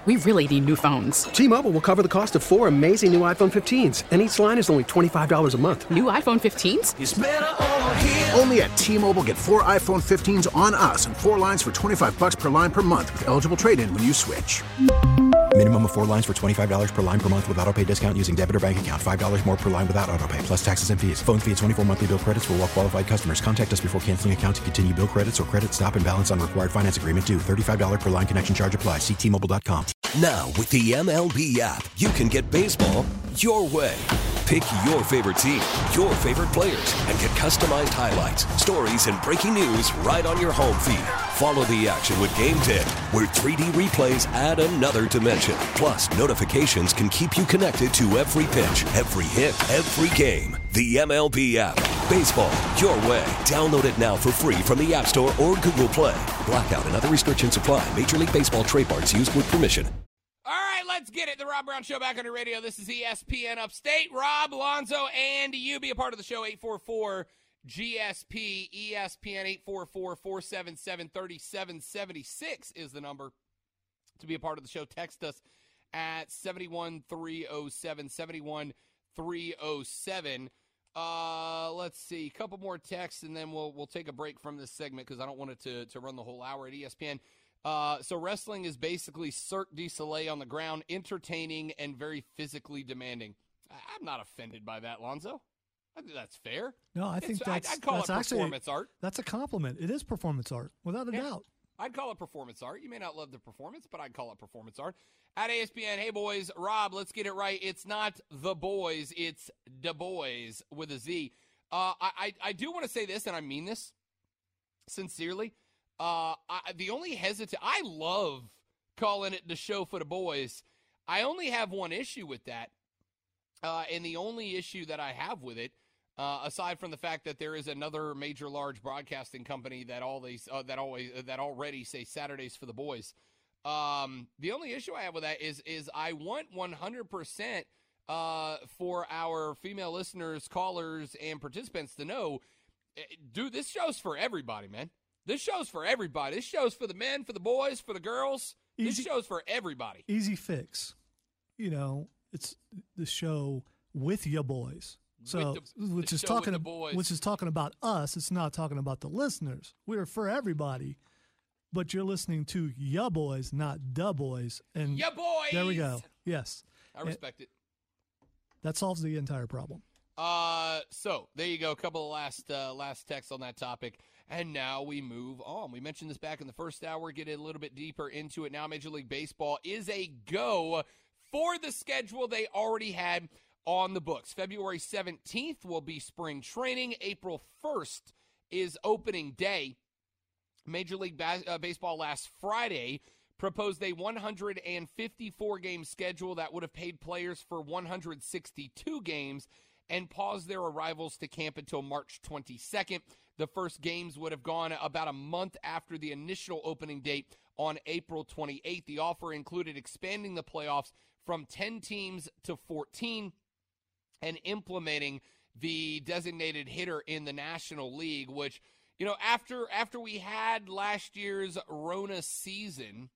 We really need new phones. T-Mobile will cover the cost of 4 amazing new iPhone 15s, and each line is only $25 a month. New iPhone 15s? It's better over here. Only at T-Mobile, get 4 iPhone 15s on us and 4 lines for $25 per line per month with eligible trade-in when you switch. Minimum of 4 lines for $25 per line per month with autopay discount using debit or bank account. $5 more per line without autopay, plus taxes and fees. Phone fee at 24 monthly bill credits for well-qualified customers. Contact us before canceling account to continue bill credits or credit stop and balance on required finance agreement due. $35 per line connection charge applies. See T-Mobile.com. Now, with the MLB app, you can get baseball your way. Pick your favorite team, your favorite players, and get customized highlights, stories, and breaking news right on your home feed. Follow the action with Game Day, where 3D replays add another dimension. Plus, notifications can keep you connected to every pitch, every hit, every game. The MLB app. Baseball your way. Download it now for free from the App Store or Google Play. Blackout and other restrictions apply. Major League Baseball trademarks used with permission. All right, let's get it. The Rob Brown Show back on the radio. This is ESPN Upstate. Rob, Lonzo, and you be a part of the show. 844-GSP, ESPN 844-477-3776 is the number to be a part of the show. Text us at 71307, 71307. Let's see, a couple more texts, and then we'll take a break from this segment because I don't want it to run the whole hour at ESPN. So wrestling is basically Cirque du Soleil on the ground, entertaining and very physically demanding. I'm not offended by that, Lonzo. I think that's fair. No, I think I'd call it performance art. That's a compliment. It is performance art, without a doubt. I'd call it performance art. You may not love the performance, but I'd call it performance art. At ESPN, hey, boys, Rob, let's get it right. It's not the boys, it's the boys with a Z. I do want to say this, and I mean this sincerely. The only I love calling it the show for the boys. I only have one issue with that. And the only issue that I have with it, aside from the fact that there is another major large broadcasting company that already say Saturdays for the boys. The only issue I have with that is I want 100% for our female listeners, callers, and participants to know, dude, this show's for everybody, man. This show's for everybody. This show's for the men, for the boys, for the girls. This show's for everybody. Easy fix. It's the show with ya boys. So, which is talking about us. It's not talking about the listeners. We're for everybody, but you're listening to ya boys, not da boys. And ya boys. There we go. Yes, I respect it. That solves the entire problem. So there you go. A couple of last texts on that topic. And now we move on. We mentioned this back in the first hour. Get a little bit deeper into it now. Major League Baseball is a go for the schedule they already had on the books. February 17th will be spring training. April 1st is opening day. Major League Baseball last Friday proposed a 154-game schedule that would have paid players for 162 games and paused their arrivals to camp until March 22nd. The first games would have gone about a month after the initial opening date on April 28th. The offer included expanding the playoffs from 10 teams to 14 and implementing the designated hitter in the National League, which, after we had last year's Rona season,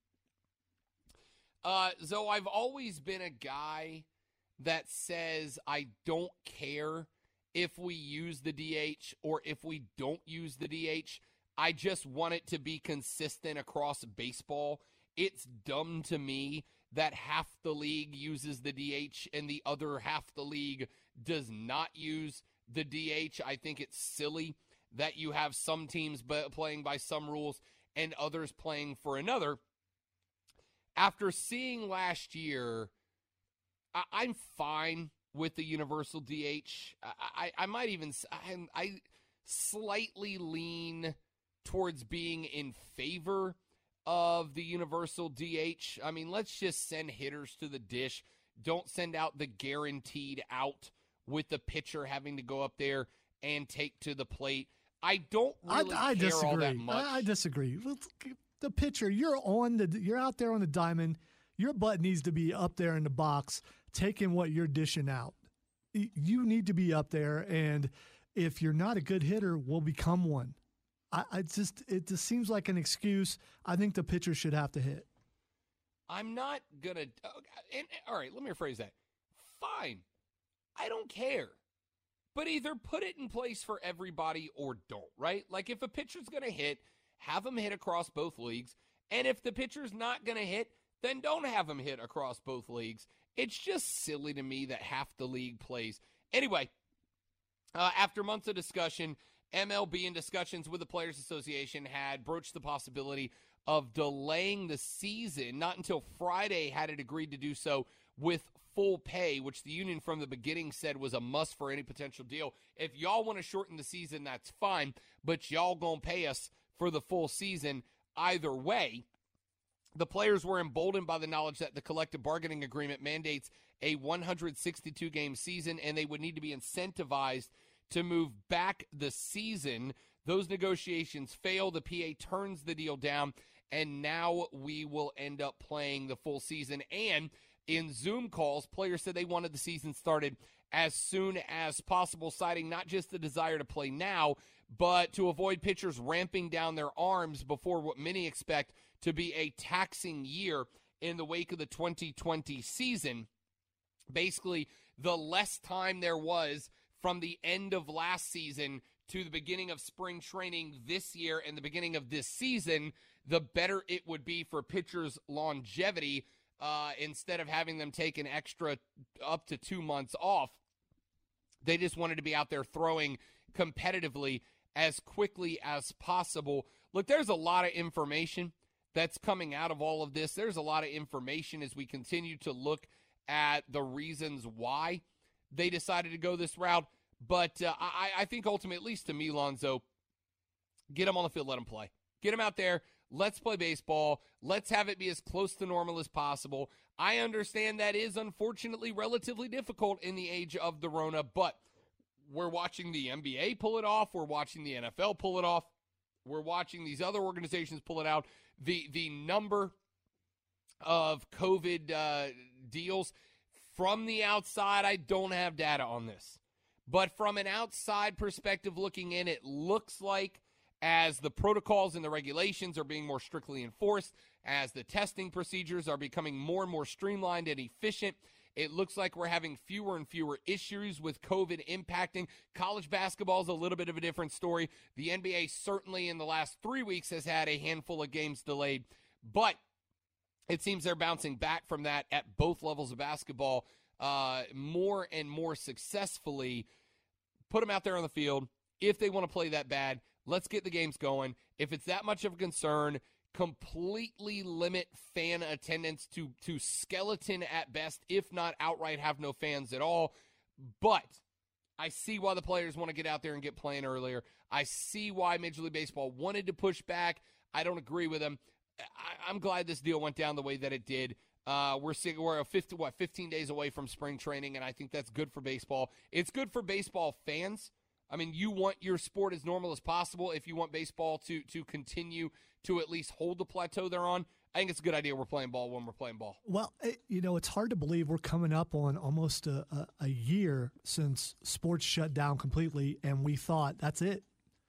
so I've always been a guy that says I don't care if we use the DH or if we don't use the DH. I just want it to be consistent across baseball. It's dumb to me that half the league uses the DH and the other half the league does not use the DH. I think it's silly that you have some teams playing by some rules and others playing for another. After seeing last year, I'm fine with the universal DH. I might even I slightly lean towards being in favor of the universal DH. I mean, let's just send hitters to the dish. Don't send out the guaranteed out with the pitcher having to go up there and take to the plate. I don't really care all that much. I disagree. The pitcher, you're out there on the diamond. Your butt needs to be up there in the box, taking what you're dishing out. You need to be up there, and if you're not a good hitter, we'll become one. It just seems like an excuse. I think the pitcher should have to hit. I'm not going to all right, let me rephrase that. Fine. I don't care. But either put it in place for everybody or don't, right? Like if a pitcher's going to hit, have him hit across both leagues. And if the pitcher's not going to hit, then don't have him hit across both leagues. It's just silly to me that half the league plays. Anyway, after months of discussion, MLB in discussions with the Players Association had broached the possibility of delaying the season. Not until Friday had it agreed to do so with full pay, which the union from the beginning said was a must for any potential deal. If y'all want to shorten the season, that's fine, but y'all gonna pay us for the full season either way. The players were emboldened by the knowledge that the collective bargaining agreement mandates a 162-game season, and they would need to be incentivized to move back the season. Those negotiations fail. The PA turns the deal down, and now we will end up playing the full season. And in Zoom calls, players said they wanted the season started as soon as possible, citing not just the desire to play now, but to avoid pitchers ramping down their arms before what many expect to be a taxing year in the wake of the 2020 season. Basically, the less time there was from the end of last season to the beginning of spring training this year and the beginning of this season, the better it would be for pitchers' longevity instead of having them take an extra up to 2 months off. They just wanted to be out there throwing competitively as quickly as possible. Look, there's a lot of information that's coming out of all of this. There's a lot of information as we continue to look at the reasons why they decided to go this route. But I think ultimately, at least to me, Lonzo, get them on the field, let them play. Get them out there. Let's play baseball. Let's have it be as close to normal as possible. I understand that is, unfortunately, relatively difficult in the age of the Rona, but we're watching the NBA pull it off. We're watching the NFL pull it off. We're watching these other organizations pull it out. The number of COVID deals from the outside, I don't have data on this. But from an outside perspective looking in, it looks like as the protocols and the regulations are being more strictly enforced, as the testing procedures are becoming more and more streamlined and efficient, it looks like we're having fewer and fewer issues with COVID impacting. College basketball is a little bit of a different story. The NBA certainly in the last 3 weeks has had a handful of games delayed, but it seems they're bouncing back from that at both levels of basketball more and more successfully. Put them out there on the field. If they want to play that bad, let's get the games going. If it's that much of a concern, completely limit fan attendance to skeleton at best, if not outright have no fans at all. But I see why the players want to get out there and get playing earlier. I see why Major League Baseball wanted to push back. I don't agree with them. I'm glad this deal went down the way that it did. We're 15 days away from spring training, and I think that's good for baseball. It's good for baseball fans. I mean, you want your sport as normal as possible. If you want baseball to continue to at least hold the plateau they're on, I think it's a good idea we're playing ball when we're playing ball. Well, it's hard to believe we're coming up on almost a year since sports shut down completely, and we thought that's it.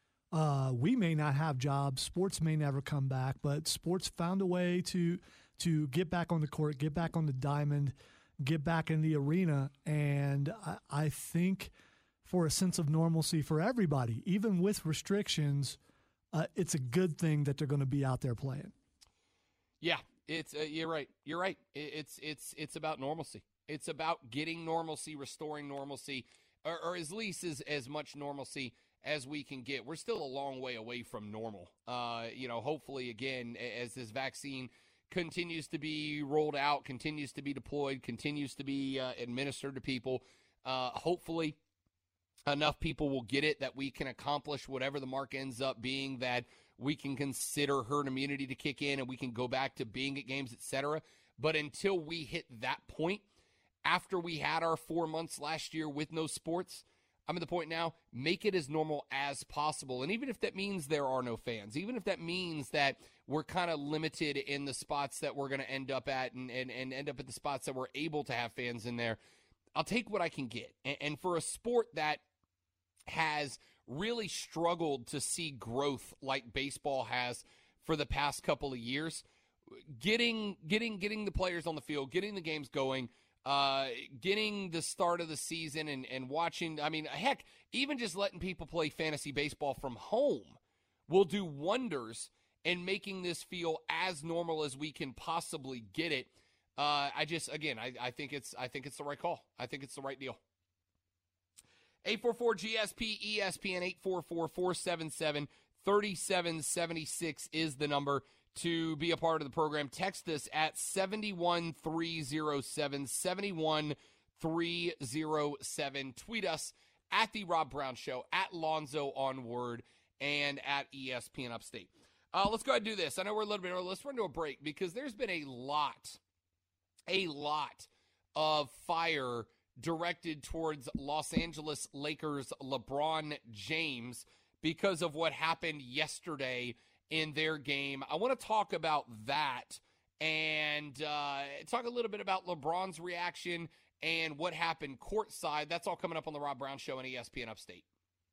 We may not have jobs. Sports may never come back, but sports found a way to get back on the court, get back on the diamond, get back in the arena, and I think for a sense of normalcy for everybody, even with restrictions, it's a good thing that they're going to be out there playing. Yeah, it's you're right. You're right. It's about normalcy. It's about getting normalcy, restoring normalcy, or at least as much normalcy as we can get. We're still a long way away from normal. Hopefully, again, as this vaccine continues to be rolled out, continues to be deployed, continues to be administered to people, hopefully enough people will get it that we can accomplish whatever the mark ends up being, that we can consider herd immunity to kick in and we can go back to being at games, etc. But until we hit that point, after we had our 4 months last year with no sports, I'm at the point now, make it as normal as possible. And even if that means there are no fans, even if that means that we're kind of limited in the spots that we're going to end up at and end up at the spots that we're able to have fans in there, I'll take what I can get. And for a sport that has really struggled to see growth like baseball has for the past couple of years, getting the players on the field, getting the games going, getting the start of the season and watching. I mean, heck, even just letting people play fantasy baseball from home will do wonders in making this feel as normal as we can possibly get it. I think it's the right call. I think it's the right deal. 844-GSP-ESPN, 844-477-3776 is the number to be a part of the program. Text us at 71307, 71307. Tweet us at The Rob Brown Show, at Lonzo on Word, and at ESPN Upstate. Let's go ahead and do this. I know we're a little bit early. Let's run to a break because there's been a lot of fire directed towards Los Angeles Lakers LeBron James because of what happened yesterday in their game. I want to talk about that and talk a little bit about LeBron's reaction and what happened courtside. That's all coming up on the Rob Brown Show on ESPN Upstate.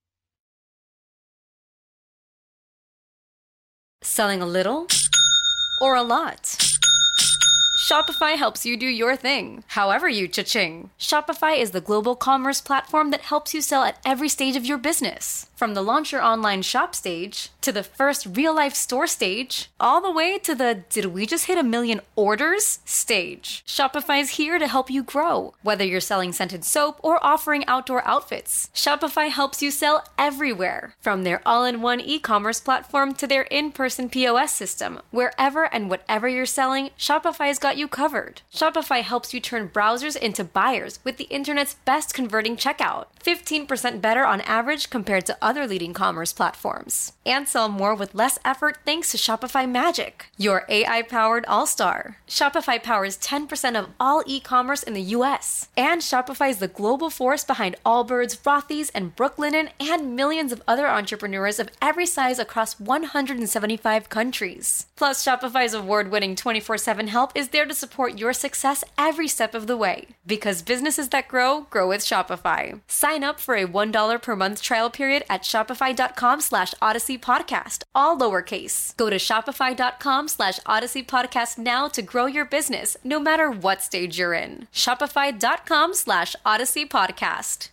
Selling a little or a lot? Shopify helps you do your thing, however you cha-ching. Shopify is the global commerce platform that helps you sell at every stage of your business. From the launch your online shop stage, to the first real-life store stage, all the way to the did we just hit 1 million orders stage. Shopify's here to help you grow. Whether you're selling scented soap or offering outdoor outfits, Shopify helps you sell everywhere. From their all-in-one e-commerce platform to their in-person POS system, wherever and whatever you're selling, Shopify's got you covered. Shopify helps you turn browsers into buyers with the internet's best converting checkout. 15% better on average compared to other leading commerce platforms. And sell more with less effort thanks to Shopify Magic, your AI-powered all-star. Shopify powers 10% of all e-commerce in the U.S. And Shopify is the global force behind Allbirds, Rothy's, and Brooklinen, and millions of other entrepreneurs of every size across 175 countries. Plus, Shopify's award-winning 24/7 help is there to support your success every step of the way. Because businesses that grow with Shopify. Sign up for a $1 per month trial period at shopify.com/Odyssey Podcast, all lowercase. Go to shopify.com/Odyssey Podcast now to grow your business, no matter what stage you're in. Shopify.com/Odyssey Podcast.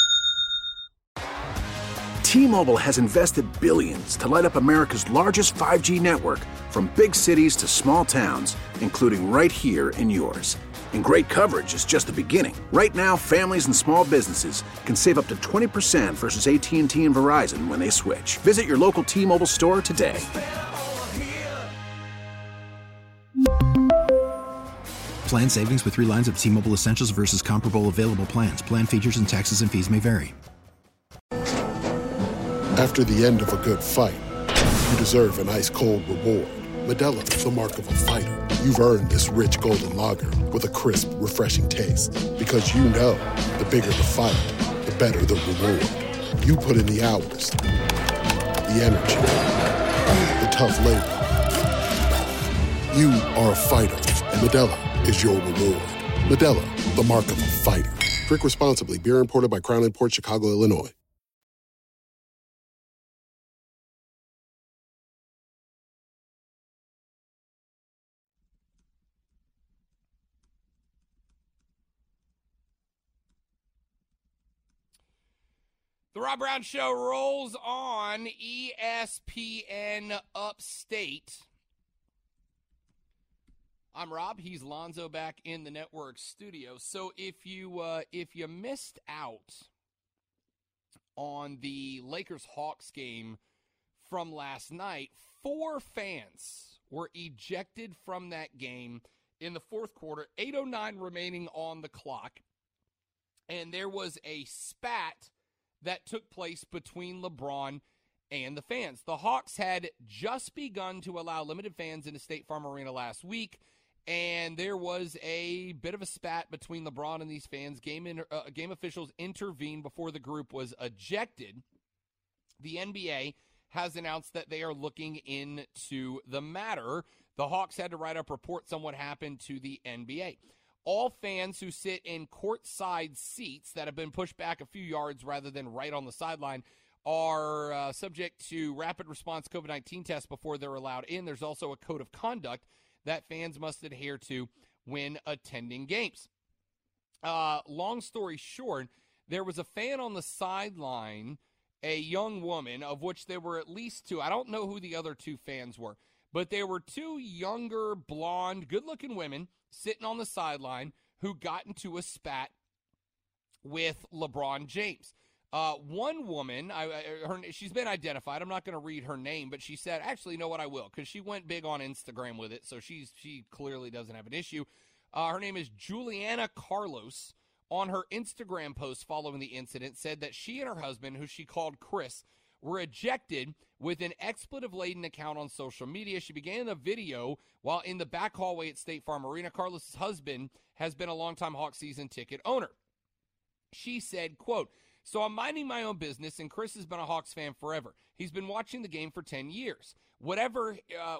T-Mobile has invested billions to light up America's largest 5G network, from big cities to small towns, including right here in yours. And great coverage is just the beginning. Right now, families and small businesses can save up to 20% versus AT&T and Verizon when they switch. Visit your local T-Mobile store today. Plan savings with 3 lines of T-Mobile Essentials versus comparable available plans. Plan features and taxes and fees may vary. After the end of a good fight, you deserve an ice-cold reward. Modelo is the mark of a fighter. You've earned this rich golden lager with a crisp, refreshing taste. Because you know, the bigger the fight, the better the reward. You put in the hours, the energy, the tough labor. You are a fighter, and Modelo is your reward. Modelo, the mark of a fighter. Drink responsibly. Beer imported by Crown Imports, Chicago, Illinois. The Rob Brown Show rolls on ESPN Upstate. I'm Rob. He's Lonzo back in the network studio. So if you missed out on the Lakers-Hawks game from last night, 4 fans were ejected from that game in the fourth quarter, 8:09 remaining on the clock. And there was a spat that took place between LeBron and the fans. The Hawks had just begun to allow limited fans into State Farm Arena last week, and there was a bit of a spat between LeBron and these fans. Game officials intervened before the group was ejected. The NBA has announced that they are looking into the matter. The Hawks had to write up reports on what happened to the NBA. All fans who sit in courtside seats that have been pushed back a few yards rather than right on the sideline are subject to rapid response COVID-19 tests before they're allowed in. There's also a code of conduct that fans must adhere to when attending games. Long story short, there was a fan on the sideline, a young woman, of which there were at least two. I don't know who the other two fans were, but there were two younger, blonde, good-looking women sitting on the sideline who got into a spat with LeBron James. One woman, she's been identified. I'm not going to read her name, but she said, actually, you know what, I will, because she went big on Instagram with it, so she clearly doesn't have an issue. Her name is Juliana Carlos. On her Instagram post following the incident, said that she and her husband, who she called Chris, were ejected with an expletive-laden account on social media. She began the video while in the back hallway at State Farm Arena. Carlos' husband has been a longtime Hawks season ticket owner. She said, quote, "So I'm minding my own business, and Chris has been a Hawks fan forever. He's been watching the game for 10 years. Whatever,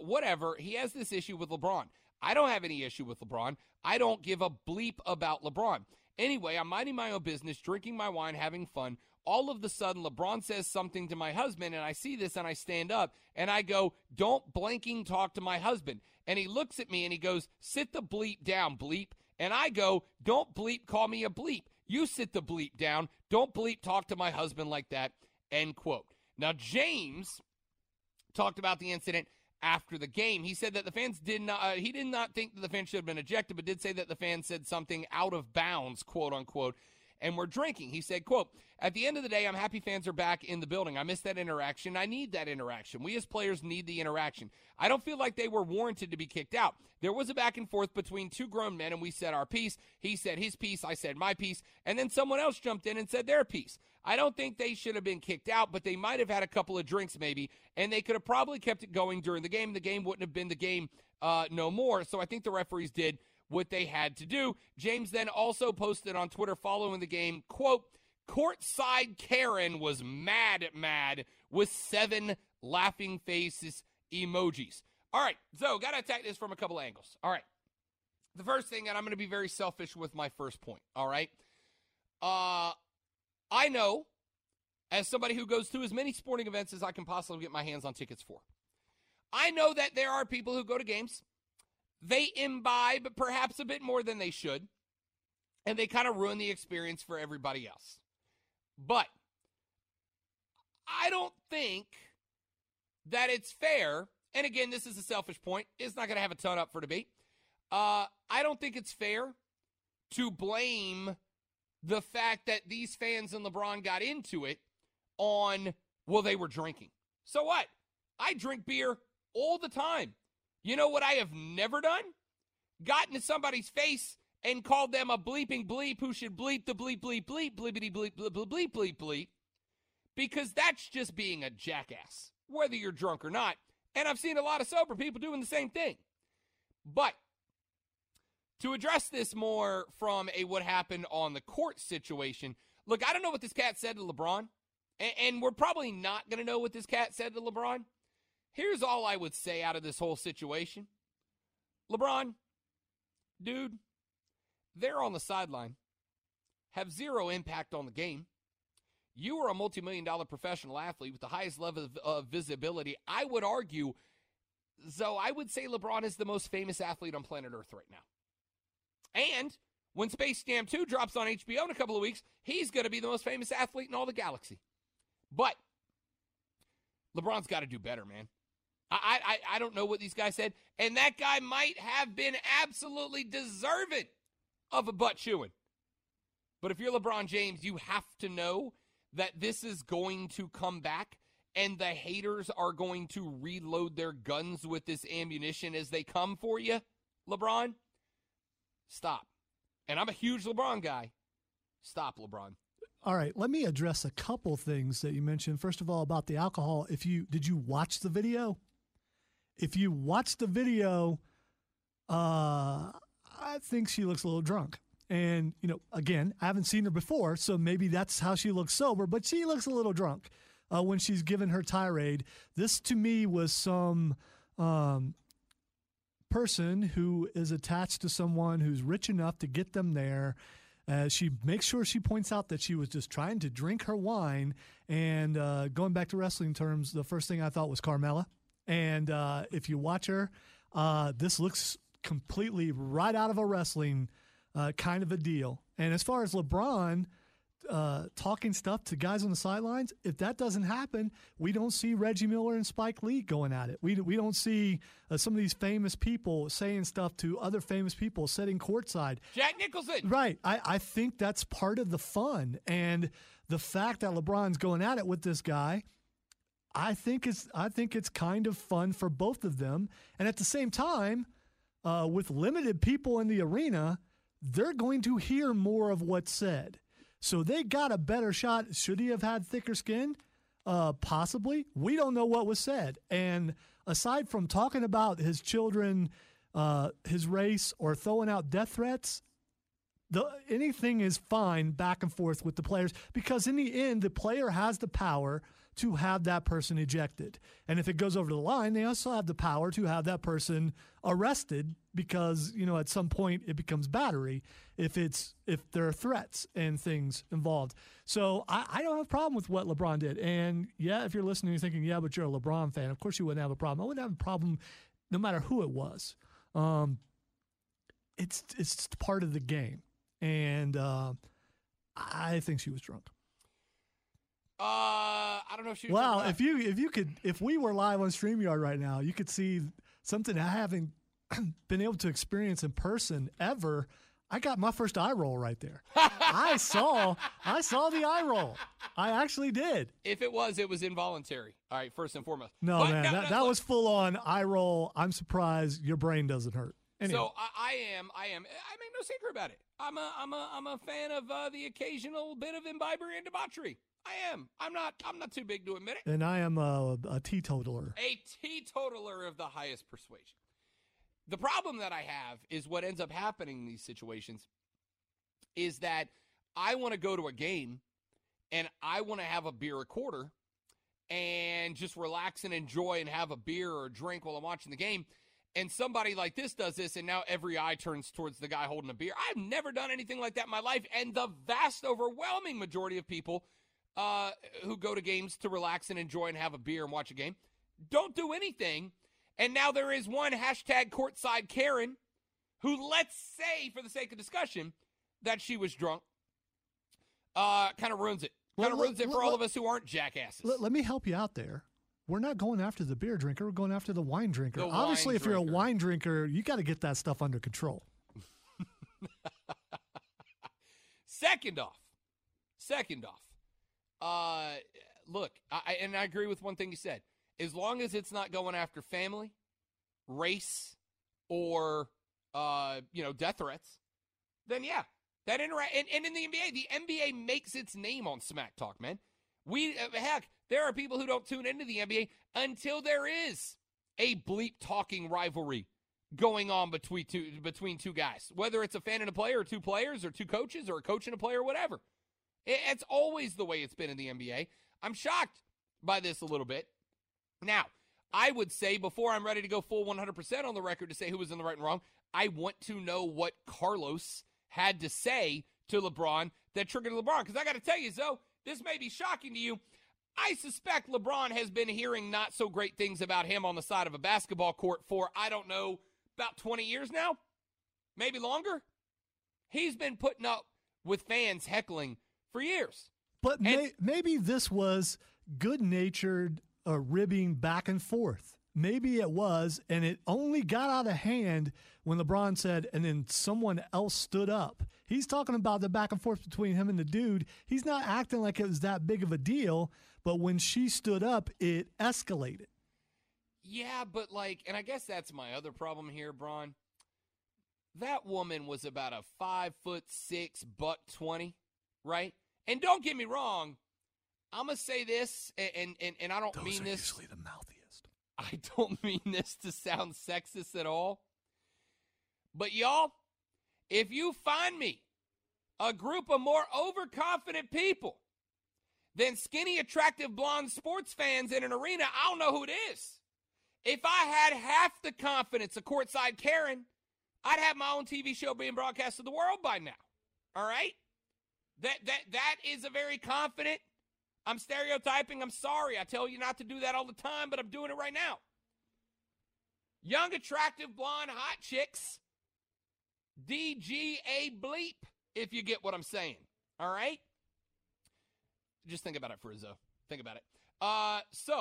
he has this issue with LeBron. I don't have any issue with LeBron. I don't give a bleep about LeBron. Anyway, I'm minding my own business, drinking my wine, having fun. All of a sudden, LeBron says something to my husband, and I see this, and I stand up, and I go, 'Don't blanking talk to my husband.' And he looks at me, and he goes, 'Sit the bleep down, bleep.' And I go, 'Don't bleep call me a bleep. You sit the bleep down. Don't bleep talk to my husband like that,' end quote." Now, James talked about the incident after the game. He said that the fans did not think that the fans should have been ejected, but did say that the fans said something out of bounds, quote unquote, and were drinking. He said, quote, "At the end of the day, I'm happy fans are back in the building. I miss that interaction. I need that interaction. We as players need the interaction. I don't feel like they were warranted to be kicked out. There was a back and forth between two grown men, and we said our piece. He said his piece. I said my piece. And then someone else jumped in and said their piece. I don't think they should have been kicked out, but they might have had a couple of drinks maybe, and they could have probably kept it going during the game. The game wouldn't have been the game no more. So I think the referees did what they had to do." James then also posted on Twitter following the game, quote, "Courtside Karen was mad with 7 laughing faces emojis." All right, so got to attack this from a couple angles. All right, the first thing, and I'm going to be very selfish with my first point, all right? I know, as somebody who goes to as many sporting events as I can possibly get my hands on tickets for, I know that there are people who go to games, they imbibe perhaps a bit more than they should, and they kind of ruin the experience for everybody else. But I don't think that it's fair, and again, this is a selfish point, it's not going to have a ton up for debate. I don't think it's fair to blame the fact that these fans and LeBron got into it on, well, they were drinking. So what? I drink beer all the time. You know what I have never done? Gotten to somebody's face and called them a bleeping bleep who should bleep the bleep, bleep, bleep, bleepity bleep, bleep, bleep, bleep, bleep, bleep, because that's just being a jackass, whether you're drunk or not. And I've seen a lot of sober people doing the same thing. But to address this more from a what happened on the court situation, look, I don't know what this cat said to LeBron, and we're probably not going to know what this cat said to LeBron. Here's all I would say out of this whole situation. LeBron, dude, they're on the sideline, have zero impact on the game. You are a multi-million-dollar professional athlete with the highest level of visibility. I would argue, so I would say LeBron is the most famous athlete on planet Earth right now. And when Space Jam 2 drops on HBO in a couple of weeks, he's going to be the most famous athlete in all the galaxy. But LeBron's got to do better, man. I don't know what these guys said, and that guy might have been absolutely deserving of a butt chewing. But if you're LeBron James, you have to know that this is going to come back, and the haters are going to reload their guns with this ammunition as they come for you, LeBron. Stop. And I'm a huge LeBron guy. Stop, LeBron. All right, let me address a couple things that you mentioned. First of all, about the alcohol. Did you watch the video? If you watch the video, I think she looks a little drunk. And, again, I haven't seen her before, so maybe that's how she looks sober, but she looks a little drunk when she's given her tirade. This, to me, was some person who is attached to someone who's rich enough to get them there. She makes sure she points out that she was just trying to drink her wine. And going back to wrestling terms, the first thing I thought was Carmella. And if you watch her, this looks completely right out of a wrestling kind of a deal. And as far as LeBron talking stuff to guys on the sidelines, if that doesn't happen, we don't see Reggie Miller and Spike Lee going at it. We don't see some of these famous people saying stuff to other famous people sitting courtside. Jack Nicholson. Right. I think that's part of the fun. And the fact that LeBron's going at it with this guy, I think it's kind of fun for both of them. And at the same time, with limited people in the arena, they're going to hear more of what's said. So they got a better shot. Should he have had thicker skin? Possibly. We don't know what was said. And aside from talking about his children, his race, or throwing out death threats, anything is fine back and forth with the players, because in the end, the player has the power to have that person ejected. And if it goes over the line, they also have the power to have that person arrested, because, at some point it becomes battery if there are threats and things involved. So I don't have a problem with what LeBron did. And yeah, if you're listening, you're thinking, yeah, but you're a LeBron fan. Of course you wouldn't have a problem. I wouldn't have a problem no matter who it was. It's part of the game. And I think she was drunk. I don't know if she was. Wow, if we were live on StreamYard right now, you could see something I haven't been able to experience in person ever. I got my first eye roll right there. I saw the eye roll. I actually did. If it was involuntary. All right, first and foremost. No, but man, that was full on eye roll. I'm surprised your brain doesn't hurt. Anyway. So I make no secret about it. I'm a fan of the occasional bit of imbibery and debauchery. I am. I'm not too big to admit it. And I am a teetotaler. A teetotaler of the highest persuasion. The problem that I have is what ends up happening in these situations is that I want to go to a game and I want to have a beer a quarter and just relax and enjoy and have a beer or a drink while I'm watching the game. And somebody like this does this, and now every eye turns towards the guy holding a beer. I've never done anything like that in my life, and the vast, overwhelming majority of people who go to games to relax and enjoy and have a beer and watch a game don't do anything. And now there is one hashtag courtside Karen who, let's say, for the sake of discussion, that she was drunk. Kind of ruins it. Kind of ruins it for all of us who aren't jackasses. Let me help you out there. We're not going after the beer drinker. We're going after the wine drinker. Obviously, if you're a wine drinker, you got to get that stuff under control. Second off, look, I agree with one thing you said. As long as it's not going after family, race, or death threats, then yeah, that interact. And in the NBA makes its name on Smack Talk, man. Heck, there are people who don't tune into the NBA until there is a bleep-talking rivalry going on between two guys, whether it's a fan and a player, or two players, or two coaches, or a coach and a player, or whatever. It's always the way it's been in the NBA. I'm shocked by this a little bit. Now, I would say, before I'm ready to go full 100% on the record to say who was in the right and wrong, I want to know what Carlos had to say to LeBron that triggered LeBron. Because I got to tell you, Zoe, this may be shocking to you. I suspect LeBron has been hearing not so great things about him on the side of a basketball court for, I don't know, about 20 years now? Maybe longer? He's been putting up with fans heckling for years. But maybe this was good-natured ribbing back and forth. Maybe it was, and it only got out of hand when LeBron said, and then someone else stood up. He's talking about the back and forth between him and the dude. He's not acting like it was that big of a deal, but when she stood up, it escalated. Yeah, but and I guess that's my other problem here, Bron. That woman was about a 5'6", 120, right? And don't get me wrong, I'm going to say this, and I don't mean this. Those are usually the mouthiest. I don't mean this to sound sexist at all. But y'all, if you find me a group of more overconfident people than skinny, attractive, blonde sports fans in an arena, I don't know who it is. If I had half the confidence of courtside Karen, I'd have my own TV show being broadcast to the world by now. All right? That is a very confident. I'm stereotyping. I'm sorry. I tell you not to do that all the time, but I'm doing it right now. Young, attractive, blonde, hot chicks. DGA bleep, if you get what I'm saying. All right? Just think about it, Frizzo. Think about it. So,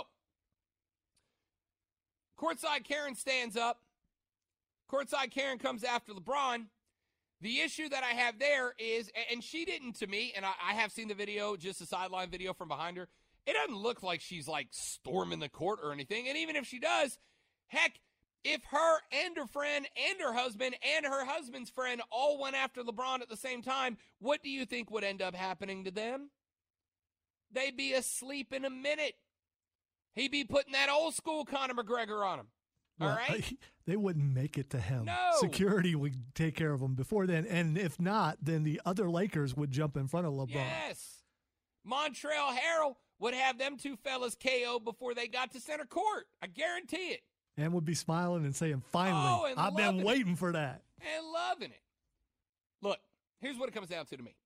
Courtside Karen stands up. Courtside Karen comes after LeBron. The issue that I have there is, and she didn't to me, and I have seen the video, just a sideline video from behind her. It doesn't look like she's like storming the court or anything. And even if she does, heck, if her and her friend and her husband's friend all went after LeBron at the same time, what do you think would end up happening to them? They'd be asleep in a minute. He'd be putting that old school Conor McGregor on him. All right? They wouldn't make it to him. No. Security would take care of him before then. And if not, then the other Lakers would jump in front of LeBron. Yes. Montrezl Harrell would have them two fellas KO'd before they got to center court. I guarantee it. And would be smiling and saying, finally, I've been waiting for that. And loving it. Look, here's what it comes down to me.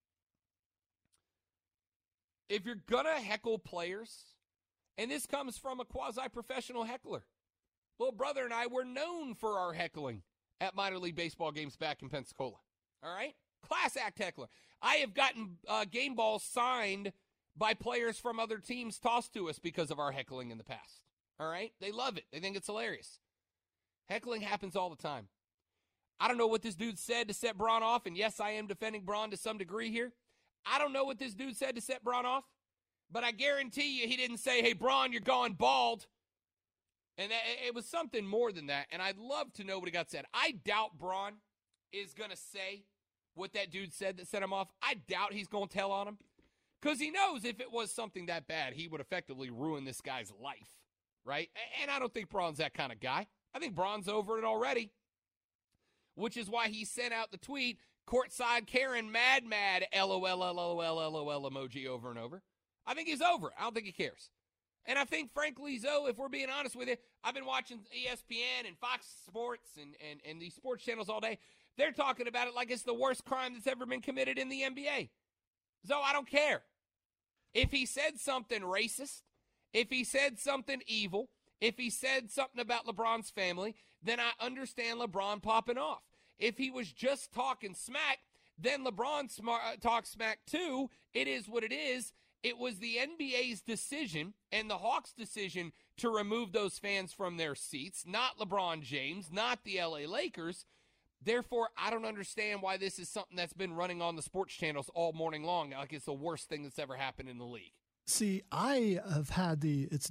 If you're going to heckle players, and this comes from a quasi-professional heckler. Little brother and I were known for our heckling at minor league baseball games back in Pensacola. All right? Class act heckler. I have gotten game balls signed by players from other teams tossed to us because of our heckling in the past. All right? They love it. They think it's hilarious. Heckling happens all the time. I don't know what this dude said to set Bron off, and yes, I am defending Bron to some degree here. I don't know what this dude said to set Bron off, but I guarantee you he didn't say, hey, Bron, you're going bald. And it was something more than that, and I'd love to know what he got said. I doubt Bron is going to say what that dude said that set him off. I doubt he's going to tell on him because he knows if it was something that bad, he would effectively ruin this guy's life, right? And I don't think Bron's that kind of guy. I think Bron's over it already, which is why he sent out the tweet, Courtside Karen mad, LOL, emoji over and over. I think he's over it. I don't think he cares. And I think, frankly, Zoe, if we're being honest with you, I've been watching ESPN and Fox Sports and these sports channels all day. They're talking about it like it's the worst crime that's ever been committed in the NBA. Zoe, I don't care. If he said something racist, if he said something evil, if he said something about LeBron's family, then I understand LeBron popping off. If he was just talking smack, then LeBron talks smack too. It is what it is. It was the NBA's decision and the Hawks' decision to remove those fans from their seats, not LeBron James, not the LA Lakers. Therefore, I don't understand why this is something that's been running on the sports channels all morning long, like it's the worst thing that's ever happened in the league. See, I have had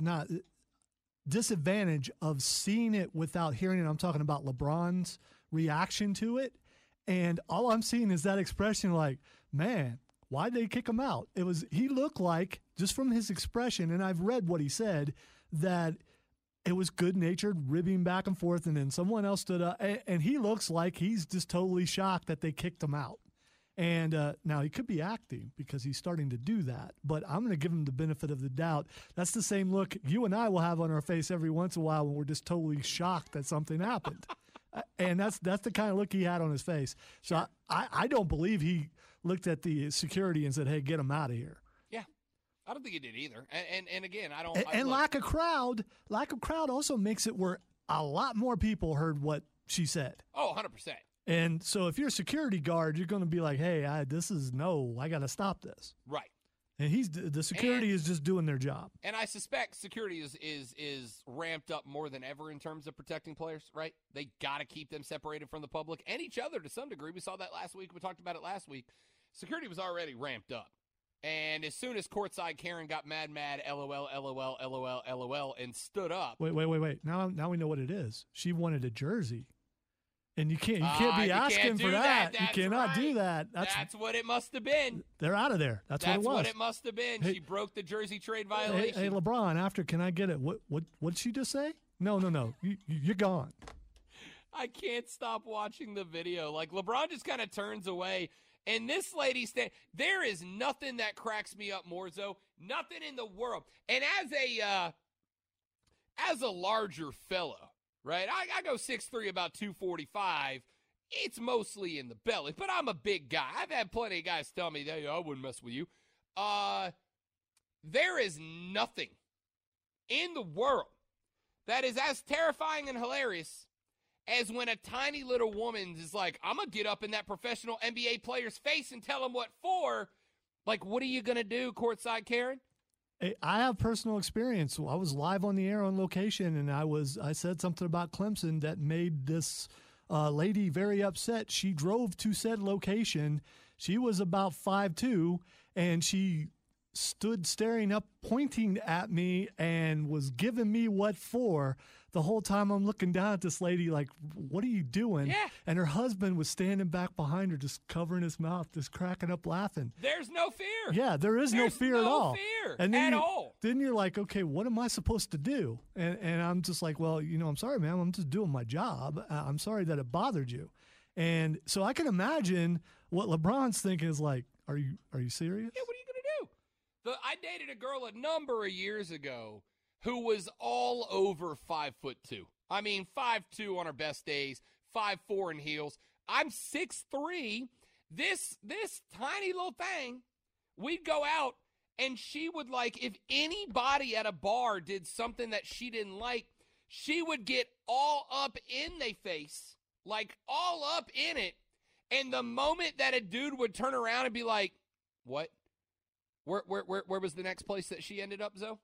disadvantage of seeing it without hearing it. I'm talking about LeBron's reaction to it, and all I'm seeing is that expression like, man, why'd they kick him out? He looked like, just from his expression, and I've read what he said, that it was good-natured, ribbing back and forth, and then someone else stood up, and he looks like he's just totally shocked that they kicked him out. And now he could be acting because he's starting to do that, but I'm going to give him the benefit of the doubt. That's the same look you and I will have on our face every once in a while when we're just totally shocked that something happened. And that's the kind of look he had on his face. So sure. I don't believe he looked at the security and said, hey, get him out of here. Yeah. I don't think he did either. And again, I don't. And lack of crowd also makes it where a lot more people heard what she said. Oh, 100%. And so if you're a security guard, you're going to be like, hey, I got to stop this. Right. And the security is just doing their job. And I suspect security is ramped up more than ever in terms of protecting players, right? They got to keep them separated from the public and each other to some degree. We saw that last week. We talked about it last week. Security was already ramped up. And as soon as Courtside Karen got mad, LOL, and stood up. Wait. Now we know what it is. She wanted a jersey. And you can't be asking for that. You cannot do that. That's what it must have been. They're out of there. That's what it was. That's what it must have been. Hey, she broke the jersey trade violation. Hey, LeBron, can I get it? What did she just say? No. You're gone. I can't stop watching the video. Like, LeBron just kind of turns away. And this lady there is nothing that cracks me up more, Zoe. Nothing in the world. And as a larger fellow, right? I go 6'3", about 245. It's mostly in the belly, but I'm a big guy. I've had plenty of guys tell me, hey, I wouldn't mess with you. There is nothing in the world that is as terrifying and hilarious as when a tiny little woman is like, I'm going to get up in that professional NBA player's face and tell him what for. Like, what are you going to do, courtside Karen? I have personal experience. I was live on the air on location, and I said something about Clemson that made this lady very upset. She drove to said location. She was about 5'2", and she stood staring up, pointing at me, and was giving me what for. The whole time I'm looking down at this lady like, what are you doing? Yeah. And her husband was standing back behind her, just covering his mouth, just cracking up laughing. There's no fear. Yeah, there's no fear at all. Fear and then at all. Then you're like, okay, what am I supposed to do? And I'm just like, well, I'm sorry, ma'am. I'm just doing my job. I'm sorry that it bothered you. And so I can imagine what LeBron's thinking is like, are you serious? Yeah, what are you going to do? I dated a girl a number of years ago who was all over 5'2". I mean, 5'2" on her best days, 5'4" in heels. I'm 6'3". This tiny little thing, we'd go out, and she would, like, if anybody at a bar did something that she didn't like, she would get all up in their face, like all up in it. And the moment that a dude would turn around and be like, what? Where was the next place that she ended up, Zoe?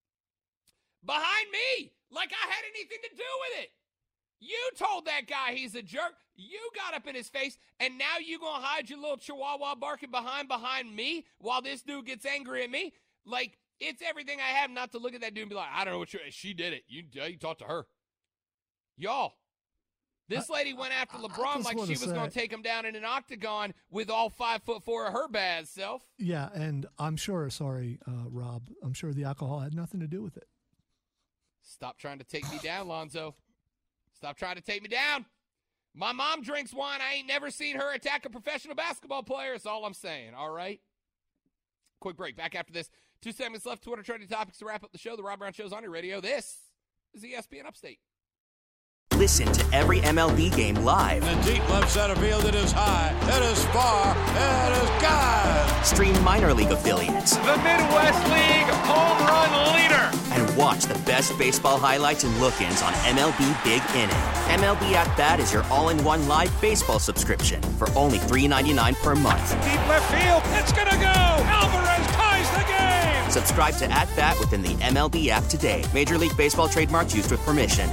Behind me, like I had anything to do with it. You told that guy he's a jerk. You got up in his face, and now you going to hide your little chihuahua barking behind me while this dude gets angry at me? Like, it's everything I have not to look at that dude and be like, I don't know what she did it. You talk to her. Y'all, this lady went after LeBron like she was going to take him down in an octagon with all 5'4" of her bad self. Yeah, and I'm sure, Rob, I'm sure the alcohol had nothing to do with it. Stop trying to take me down, Lonzo. Stop trying to take me down. My mom drinks wine. I ain't never seen her attack a professional basketball player. That's all I'm saying, all right? Quick break. Back after this. 2 segments left. Twitter trending topics to wrap up the show. The Rob Brown Show's on your radio. This is ESPN Upstate. Listen to every MLB game live. In the deep left center field, it is high, it is far, it is gone. Stream minor league affiliates. The Midwest League home run leader. And watch the best baseball highlights and look-ins on MLB Big Inning. MLB At Bat is your all-in-one live baseball subscription for only $3.99 per month. Deep left field, it's gonna go. Alvarez ties the game. Subscribe to At Bat within the MLB app today. Major League Baseball trademarks used with permission.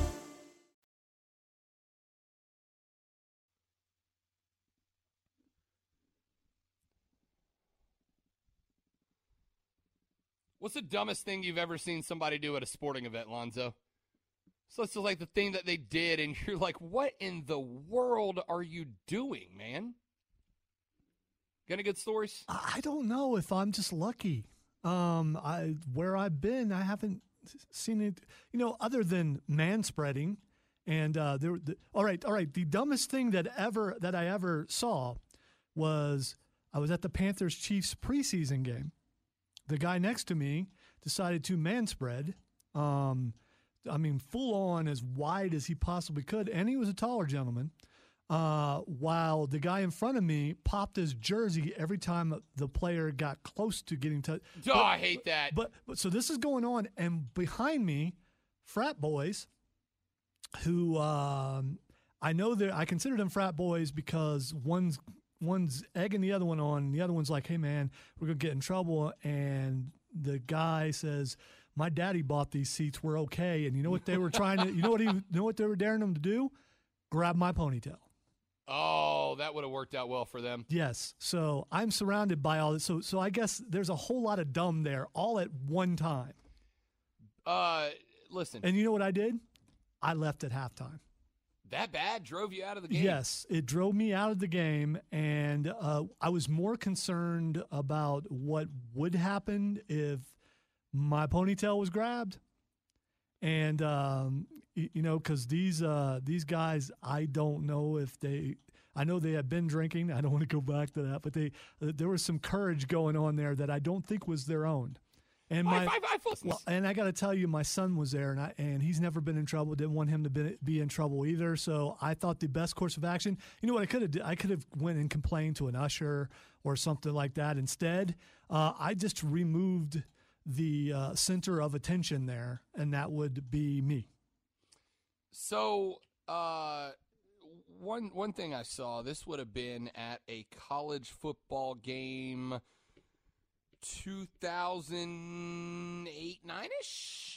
What's the dumbest thing you've ever seen somebody do at a sporting event, Lonzo? So it's like the thing that they did, and you're like, what in the world are you doing, man? Got any good stories? I don't know if I'm just lucky. Where I've been, I haven't seen it, other than manspreading. And all right. The dumbest thing that I ever saw was I was at the Panthers-Chiefs preseason game. The guy next to me decided to manspread, full on as wide as he possibly could, and he was a taller gentleman, while the guy in front of me popped his jersey every time the player got close to getting touched. Oh, I hate that. But so this is going on, and behind me, frat boys who I consider them frat boys because one's egging the other one on, and the other one's like, hey, man, we're going to get in trouble. And the guy says, my daddy bought these seats. We're okay. And you know what they were trying to – you know what they were daring him to do? Grab my ponytail. Oh, that would have worked out well for them. Yes. So I'm surrounded by all this. So I guess there's a whole lot of dumb there all at one time. Listen. And you know what I did? I left at halftime. That bad? Drove you out of the game? Yes, it drove me out of the game, and I was more concerned about what would happen if my ponytail was grabbed. And, because these guys, I don't know if I know they have been drinking. I don't want to go back to that, but there was some courage going on there that I don't think was their own. And and I got to tell you, my son was there, and he's never been in trouble. Didn't want him to be in trouble either. So I thought the best course of action. You know what I could have did? I could have went and complained to an usher or something like that. Instead, I just removed the center of attention there, and that would be me. So One thing I saw, this would have been at a college football game 2008-9ish.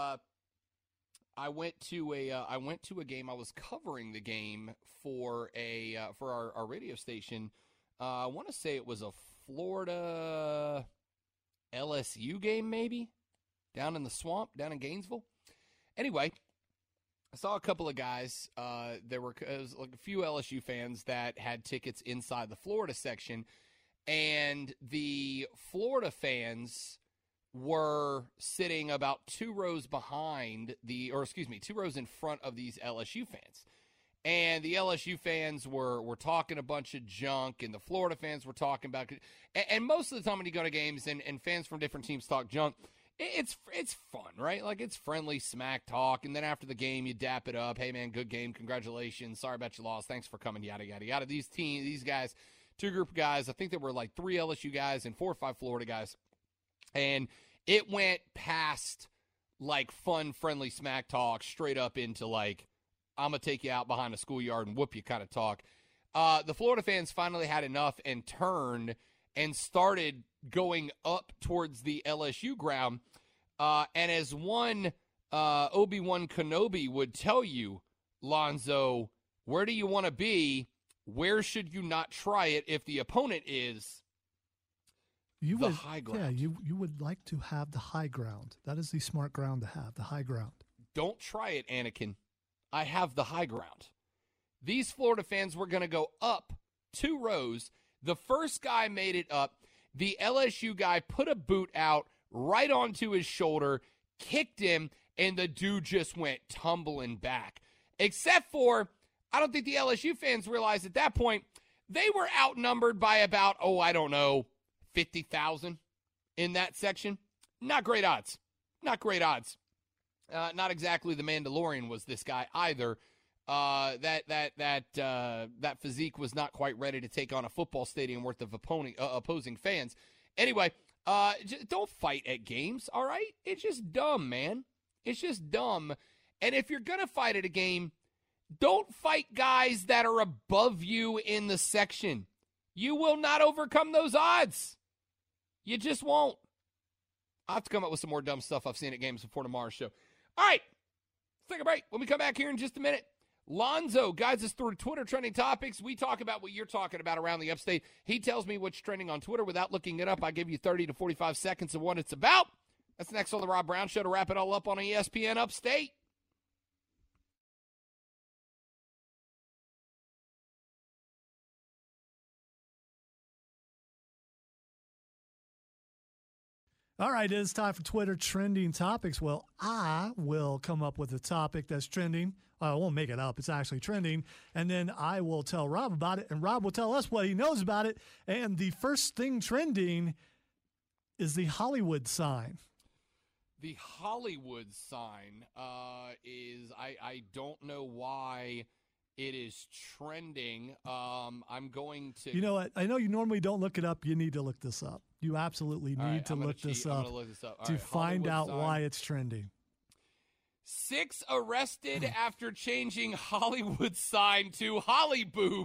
I went to a game. I was covering the game for our radio station. I want to say it was a Florida LSU game, maybe down in the swamp, down in Gainesville. Anyway, I saw a couple of guys. It was like a few LSU fans that had tickets inside the Florida section, and the Florida fans were sitting about 2 rows in front of these LSU fans. And the LSU fans were talking a bunch of junk, and the Florida fans were talking about – and most of the time when you go to games and fans from different teams talk junk, it's fun, right? Like, it's friendly smack talk, and then after the game you dap it up. Hey, man, good game. Congratulations. Sorry about your loss. Thanks for coming, yada, yada, yada. These guys, 2 group of guys, I think there were like 3 LSU guys and 4 or 5 Florida guys. And it went past, like, fun, friendly smack talk straight up into, like, I'm going to take you out behind a schoolyard and whoop you kind of talk. The Florida fans finally had enough and turned and started going up towards the LSU ground. And as one Obi-Wan Kenobi would tell you, Lonzo, where do you want to be? Where should you not try it if the opponent is the high ground? Yeah, you would like to have the high ground. That is the smart ground to have, the high ground. Don't try it, Anakin. I have the high ground. These Florida fans were going to go up 2 rows. The first guy made it up. The LSU guy put a boot out right onto his shoulder, kicked him, and the dude just went tumbling back. Except for, I don't think the LSU fans realized at that point, they were outnumbered by about, 50,000 in that section. Not great odds. Not great odds. Not exactly the Mandalorian was this guy either. That physique was not quite ready to take on a football stadium worth of opposing fans. Anyway, don't fight at games, all right? It's just dumb, man. It's just dumb. And if you're going to fight at a game, don't fight guys that are above you in the section. You will not overcome those odds. You just won't. I'll have to come up with some more dumb stuff I've seen at games before tomorrow's show. All right, let's take a break. When we come back here in just a minute, Lonzo guides us through Twitter trending topics. We talk about what you're talking about around the upstate. He tells me what's trending on Twitter without looking it up. I give you 30 to 45 seconds of what it's about. That's next on the Rob Brown Show to wrap it all up on ESPN Upstate. All right, it is time for Twitter trending topics. Well, I will come up with a topic that's trending. I won't make it up. It's actually trending. And then I will tell Rob about it, and Rob will tell us what he knows about it. And the first thing trending is the Hollywood sign. The Hollywood sign is, I don't know why it is trending. I'm going to. You know what? I know you normally don't look it up. You need to look this up. You absolutely need to look this up to find out why it's trending. 6 arrested after changing Hollywood sign to Hollyboob.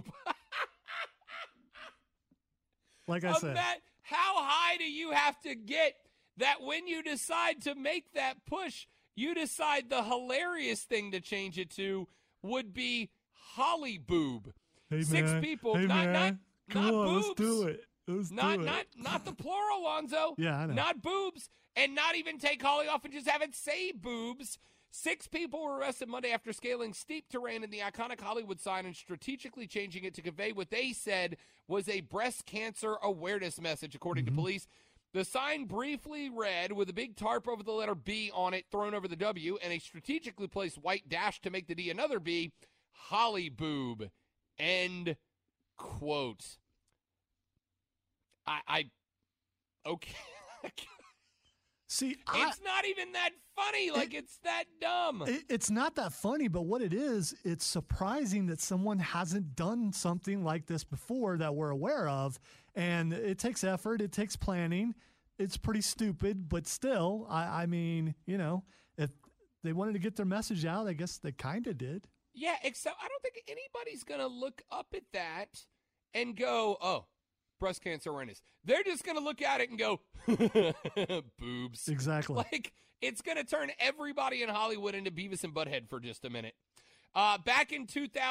Like I said. How high do you have to get that when you decide to make that push, you decide the hilarious thing to change it to would be Hollyboob? Hey, 6 people, hey, not Come on, boobs. let's do it. Not the plural, Lonzo. Yeah, I know. Not boobs, and not even take Holly off and just have it say boobs. 6 people were arrested Monday after scaling steep terrain in the iconic Hollywood sign and strategically changing it to convey what they said was a breast cancer awareness message, according to police. The sign briefly read, with a big tarp over the letter B on it thrown over the W and a strategically placed white dash to make the D another B, Hollyboob. End quote. Okay. See, it's not even that funny. It's that dumb. It's not that funny, but what it is, it's surprising that someone hasn't done something like this before that we're aware of. And it takes effort. It takes planning. It's pretty stupid, but still, I mean, if they wanted to get their message out, I guess they kind of did. Yeah, except I don't think anybody's going to look up at that and go, oh, breast cancer awareness. They're just going to look at it and go, boobs. Exactly. Like, it's going to turn everybody in Hollywood into Beavis and Butthead for just a minute. Back in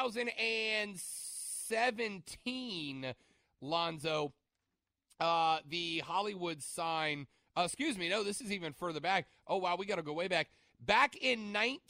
2017, Lonzo, the Hollywood sign, this is even further back. Oh, wow, we got to go way back. Back in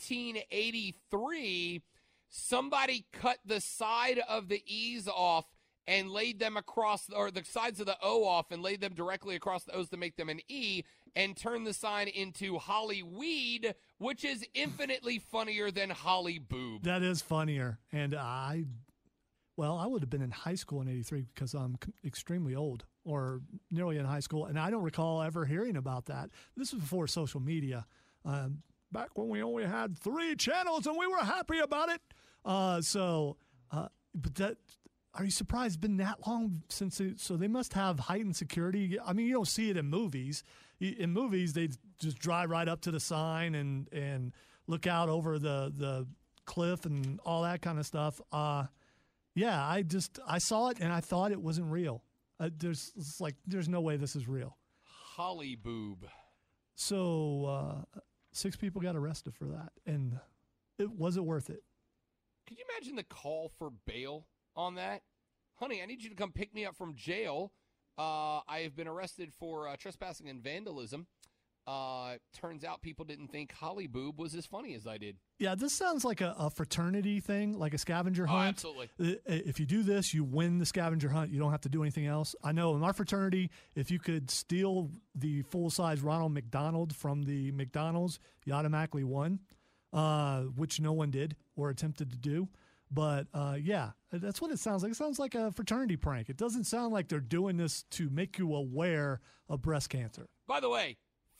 1983, somebody cut the side of the E's off and laid them across, or the sides of the O off and laid them directly across the O's to make them an E, and turned the sign into Hollyweed, which is infinitely funnier than Holly Boob. That is funnier. And I would have been in high school in 83 because I'm extremely old, or nearly in high school, and I don't recall ever hearing about that. This was before social media. Back when we only had 3 channels and we were happy about it. But that, are you surprised it's been that long since so they must have heightened security? I mean, you don't see it in movies. In movies, they just drive right up to the sign and look out over the cliff and all that kind of stuff. Yeah, I saw it and I thought it wasn't real. There's no way this is real. Holly Boob. So 6 people got arrested for that, and was it worth it? Could you imagine the call for bail on that? Honey, I need you to come pick me up from jail. I have been arrested for trespassing and vandalism. Turns out people didn't think Holly Boob was as funny as I did. Yeah, this sounds like a fraternity thing, like a scavenger hunt. Absolutely. If you do this, you win the scavenger hunt. You don't have to do anything else. I know in our fraternity, if you could steal the full-size Ronald McDonald from the McDonald's, you automatically won, which no one did or attempted to do. But, yeah, that's what it sounds like. It sounds like a fraternity prank. It doesn't sound like they're doing this to make you aware of breast cancer. By the way,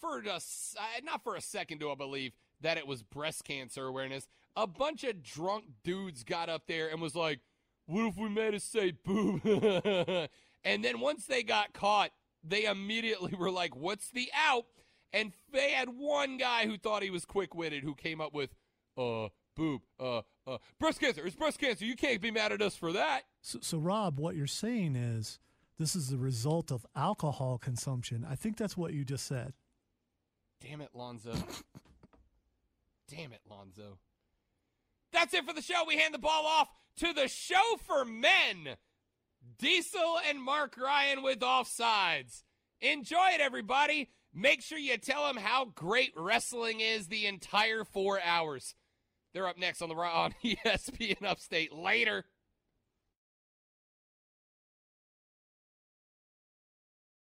not for a second do I believe that it was breast cancer awareness. A bunch of drunk dudes got up there and was like, what if we made it say boob? And then once they got caught, they immediately were like, what's the out? And they had one guy who thought he was quick-witted who came up with, boob, breast cancer. It's breast cancer. You can't be mad at us for that. So Rob, what you're saying is this is the result of alcohol consumption. I think that's what you just said. Damn it, Lonzo. Damn it, Lonzo. That's it for the show. We hand the ball off to the show for men. Diesel and Mark Ryan with Offsides. Enjoy it, everybody. Make sure you tell them how great wrestling is the entire 4 hours. They're up next on ESPN Upstate later.